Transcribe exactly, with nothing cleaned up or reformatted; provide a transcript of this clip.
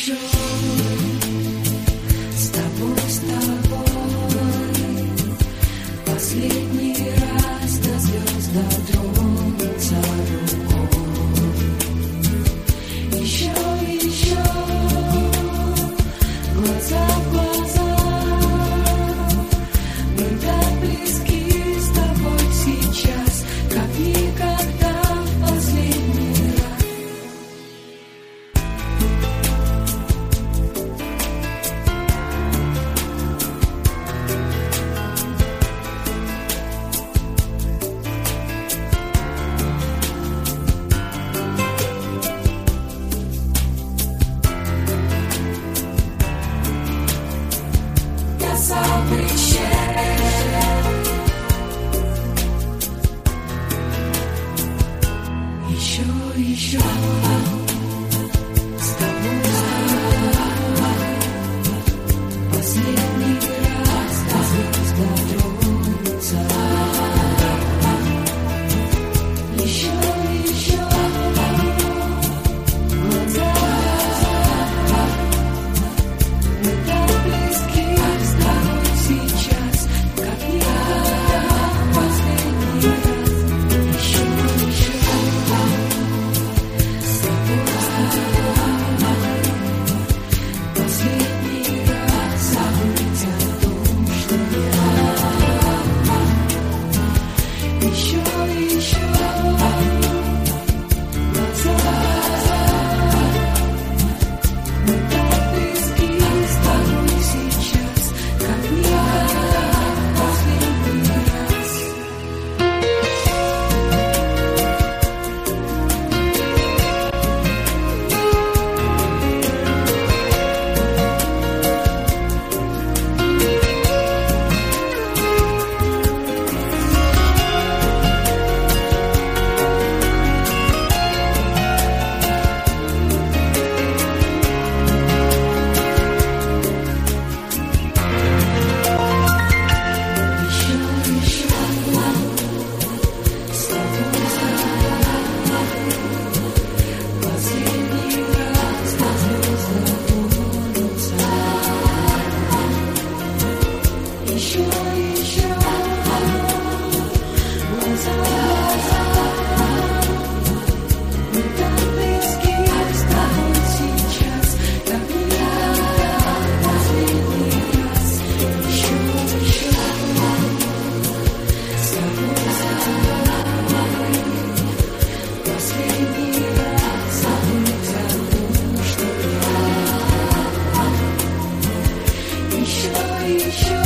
еще с тобой, с тобой последний раз до звезд дотронуться рукой. Еще, еще глаза в глаза, мы так близки с тобой сейчас, как никогда в последний раз. Еще, еще с тобой, последний раз до звезд дотронуться. Еще, еще глаза, мы так близки с тобой сейчас, как никогда в последний раз. Еще, еще с тобой, последний раз забыть о том, что я. Еще, еще глаза, мы так близки с тобой сейчас, как никогда в последний раз. Еще, еще с тобой последний раз до звезд дотронуться. Еще, еще глаза, мы так близки с тобой сейчас, как никогда в последний раз. Еще, еще с тобой последний раз забыть о том, что я. Еще, еще